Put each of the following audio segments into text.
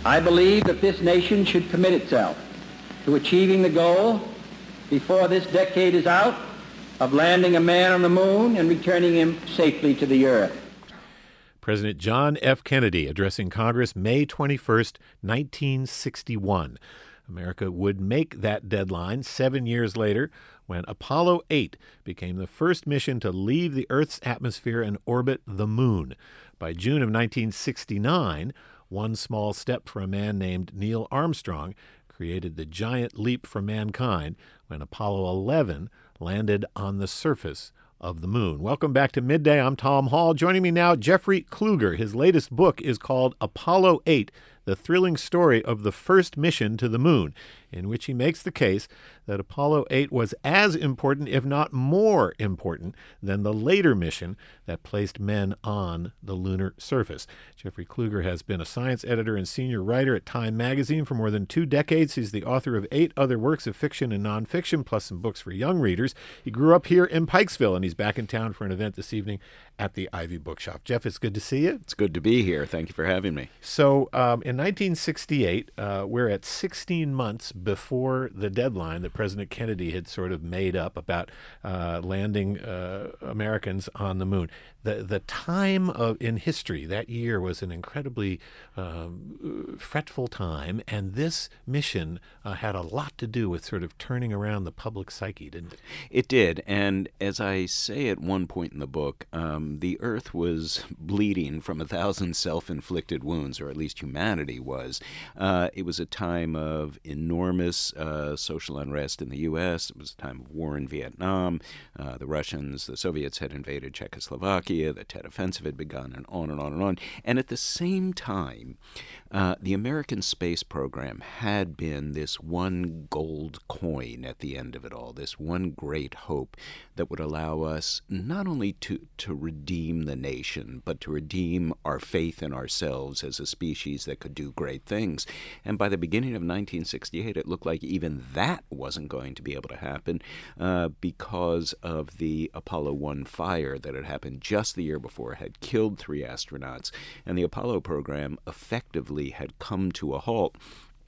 I believe that this nation should commit itself to achieving the goal before this decade is out of landing a man on the moon and returning him safely to the earth. President John F. Kennedy addressing Congress May 21st, 1961. America would make that deadline 7 years later when Apollo 8 became the first mission to leave the Earth's atmosphere and orbit the moon. By June of 1969, one small step for a man named Neil Armstrong created the giant leap for mankind when Apollo 11 landed on the surface of the moon. Welcome back to Midday. I'm Tom Hall. Joining me now, Jeffrey Kluger. His latest book is called Apollo 8, The Thrilling Story of the First Mission to the Moon, in which he makes the case that Apollo 8 was as important, if not more important, than the later mission that placed men on the lunar surface. Jeffrey Kluger has been a science editor and senior writer at Time magazine for more than 2 decades. He's the author of 8 other works of fiction and nonfiction, plus some books for young readers. He grew up here in Pikesville, and he's back in town for an event this evening at the Ivy Bookshop. Jeff, it's good to see you. It's good to be here. Thank you for having me. So in 1968, we're at 16 months before the deadline that President Kennedy had sort of made up about landing Americans on the moon. The time in history, that year, was an incredibly fretful time, and this mission had a lot to do with sort of turning around the public psyche, didn't it? It did, and as I say at one point in the book, the Earth was bleeding from 1,000 self-inflicted wounds, or at least humanity was. It was a time of enormous social unrest in the U.S. It was a time of war in Vietnam. The Russians, the Soviets had invaded Czechoslovakia. The Tet Offensive had begun, and on and on and on. And at the same time, the American space program had been this one gold coin at the end of it all, this one great hope that would allow us not only to redeem the nation, but to redeem our faith in ourselves as a species that could do great things. And by the beginning of 1968, it looked like even that wasn't going to be able to happen because of the Apollo 1 fire that had happened just the year before, had killed 3 astronauts, and the Apollo program effectively had come to a halt.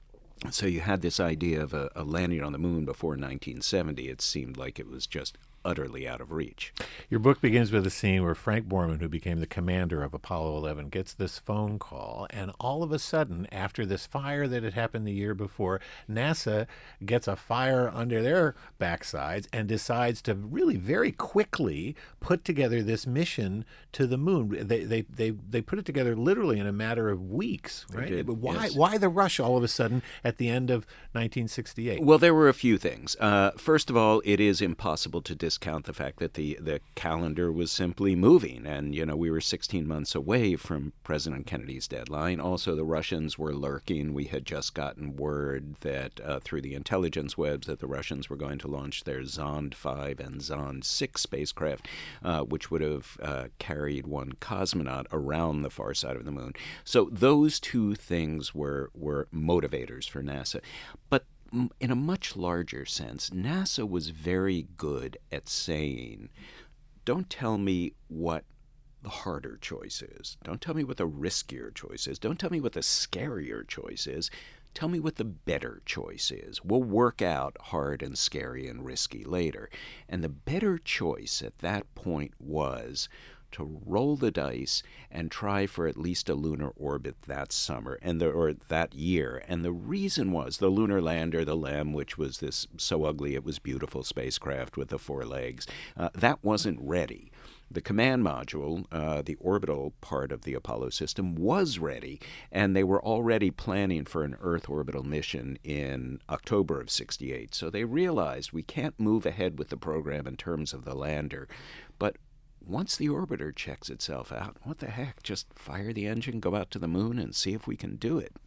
So you had this idea of a landing on the moon before 1970. It seemed like it was just utterly out of reach. Your book begins with a scene where Frank Borman, who became the commander of Apollo 11, gets this phone call, and all of a sudden, after this fire that had happened the year before, NASA gets a fire under their backsides and decides to really very quickly put together this mission to the moon. They put it together literally in a matter of weeks, right? Why the rush all of a sudden at the end of 1968? Well, there were a few things. First of all, it is impossible to discount the fact that the calendar was simply moving, and we were 16 months away from President Kennedy's deadline. Also, the Russians were lurking. We had just gotten word that through the intelligence webs that the Russians were going to launch their Zond 5 and Zond 6 spacecraft, which would have carried one cosmonaut around the far side of the moon. So those two things were motivators for NASA. But in a much larger sense, NASA was very good at saying, don't tell me what the harder choice is. Don't tell me what the riskier choice is. Don't tell me what the scarier choice is. Tell me what the better choice is. We'll work out hard and scary and risky later. And the better choice at that point was to roll the dice and try for at least a lunar orbit that summer or that year. And the reason was the lunar lander, the LEM, which was this so ugly it was beautiful spacecraft with the 4 legs, that wasn't ready. The command module, the orbital part of the Apollo system, was ready, and they were already planning for an Earth orbital mission in October of '68. So they realized we can't move ahead with the program in terms of the lander, but once the orbiter checks itself out, what the heck, just fire the engine, go out to the moon, and see if we can do it.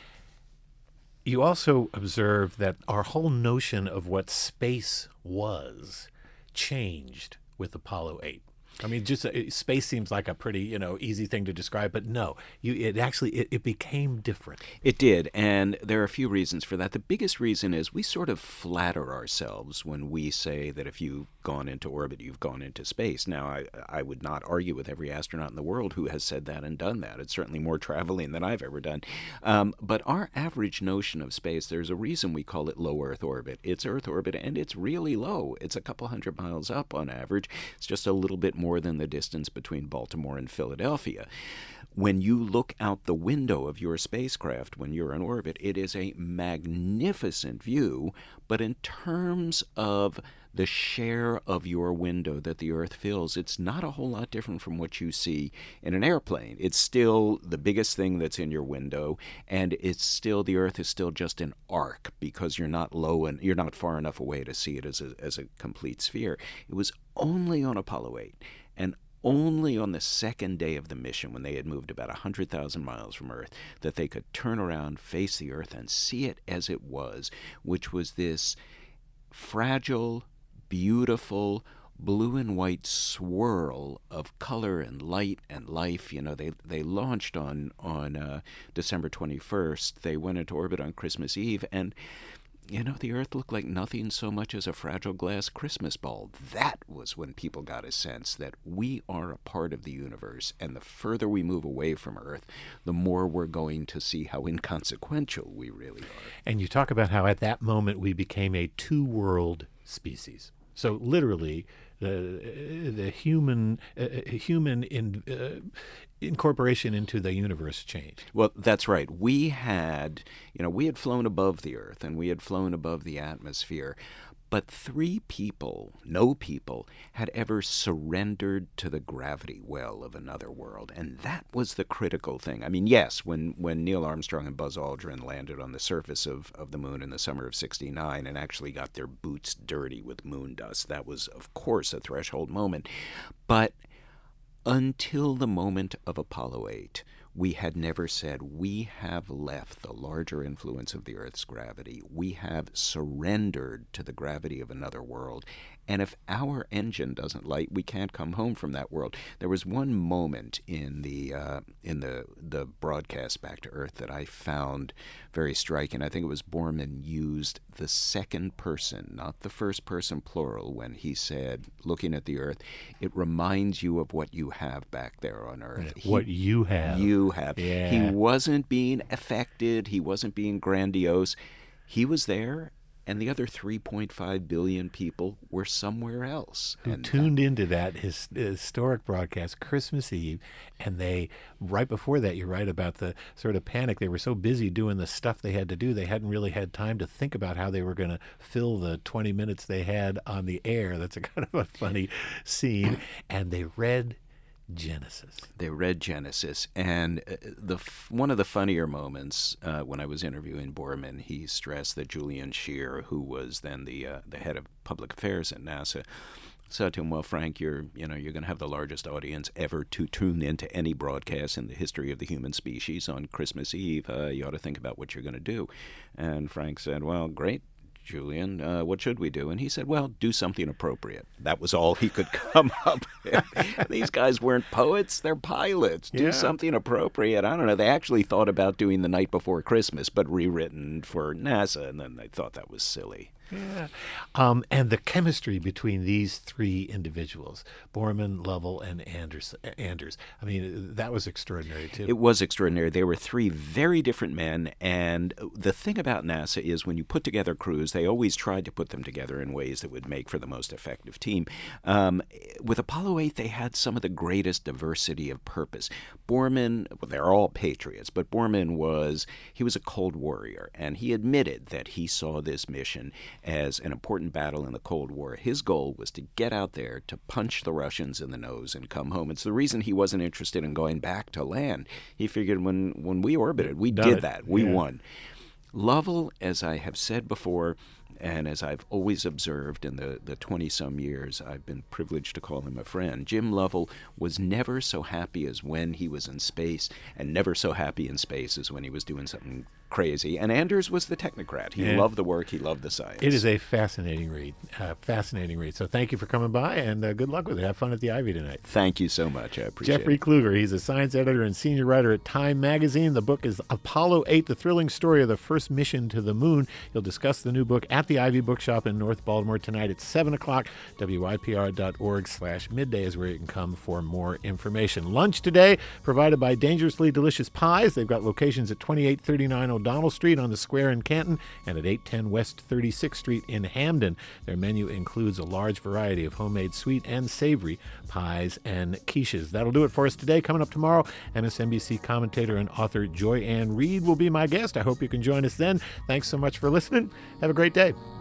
You also observe that our whole notion of what space was changed with Apollo 8. I mean, just space seems like a pretty, easy thing to describe, but no, it became different. It did, and there are a few reasons for that. The biggest reason is we sort of flatter ourselves when we say that if you've gone into orbit, you've gone into space. Now, I would not argue with every astronaut in the world who has said that and done that. It's certainly more traveling than I've ever done. But our average notion of space, there's a reason we call it low Earth orbit. It's Earth orbit, and it's really low. It's a couple hundred miles up on average. It's just a little bit more than the distance between Baltimore and Philadelphia. When you look out the window of your spacecraft when you're in orbit, it is a magnificent view, but in terms of the share of your window that the Earth fills, it's not a whole lot different from what you see in an airplane. It's still the biggest thing that's in your window, and the Earth is still just an arc because you're not low and you're not far enough away to see it as a complete sphere. It was only on Apollo 8 and only on the second day of the mission, when they had moved about 100,000 miles from Earth, that they could turn around, face the Earth, and see it as it was, which was this fragile, beautiful, blue and white swirl of color and light and life. They launched on December 21st. They went into orbit on Christmas Eve, and the Earth looked like nothing so much as a fragile glass Christmas ball. That was when people got a sense that we are a part of the universe, and the further we move away from Earth, the more we're going to see how inconsequential we really are. And you talk about how at that moment we became a two-world species. So literally, the human incorporation into the universe changed. Well, that's right. We had flown above the Earth and we had flown above the atmosphere, but no people had ever surrendered to the gravity well of another world, and that was the critical thing. I mean, yes, when Neil Armstrong and Buzz Aldrin landed on the surface of the moon in the summer of '69 and actually got their boots dirty with moon dust, that was, of course, a threshold moment. But until the moment of Apollo 8, we had never said, we have left the larger influence of the Earth's gravity. We have surrendered to the gravity of another world. And if our engine doesn't light, we can't come home from that world. There was one moment in the broadcast back to Earth that I found very striking. I think it was Borman used the second person, not the first person plural, when he said, looking at the Earth, it reminds you of what you have back there on Earth. What you have. You have. Yeah. He wasn't being affected. He wasn't being grandiose. He was there, and the other 3.5 billion people were somewhere else. Who tuned into that historic broadcast Christmas Eve, and right before that, you're right about the sort of panic. They were so busy doing the stuff they had to do, they hadn't really had time to think about how they were going to fill the 20 minutes they had on the air. That's a kind of a funny scene. And they read Genesis. They read Genesis, and one of the funnier moments when I was interviewing Borman, he stressed that Julian Scheer, who was then the head of public affairs at NASA, said to him, "Well, Frank, you're going to have the largest audience ever to tune into any broadcast in the history of the human species on Christmas Eve. You ought to think about what you're going to do." And Frank said, "Well, great, Julian, what should we do?" And he said, "Well, do something appropriate." That was all he could come up with. These guys weren't poets, they're pilots. Do something appropriate. I don't know. They actually thought about doing The Night Before Christmas, but rewritten for NASA, and then they thought that was silly. Yeah. And the chemistry between these three individuals, Borman, Lovell, and Anders, I mean, that was extraordinary, too. It was extraordinary. They were three very different men, and the thing about NASA is when you put together crews, they always tried to put them together in ways that would make for the most effective team. With Apollo 8, they had some of the greatest diversity of purpose. Borman, well, they're all patriots, but Borman was a Cold Warrior, and he admitted that he saw this mission as an important battle in the Cold War. His goal was to get out there, to punch the Russians in the nose and come home. It's the reason he wasn't interested in going back to land. He figured when we orbited, we did that. We won. Lovell, as I have said before, and as I've always observed in the 20-some years I've been privileged to call him a friend, Jim Lovell was never so happy as when he was in space, and never so happy in space as when he was doing something crazy. And Anders was the technocrat. He loved the work. He loved the science. It is a fascinating read. Fascinating read. So thank you for coming by, and good luck with it. Have fun at the Ivy tonight. Thank you so much. I appreciate Jeffrey it. Kluger, he's a science editor and senior writer at Time Magazine. The book is Apollo 8, the thrilling story of the first mission to the moon. He'll discuss the new book at the Ivy Bookshop in North Baltimore tonight at 7 o'clock. WYPR.org/midday is where you can come for more information. Lunch today provided by Dangerously Delicious Pies. They've got locations at 2839 O'Donnell Street on the Square in Canton and at 810 West 36th Street in Hamden. Their menu includes a large variety of homemade sweet and savory pies and quiches. That'll do it for us today. Coming up tomorrow, MSNBC commentator and author Joy Ann Reid will be my guest. I hope you can join us then. Thanks so much for listening. Have a great day.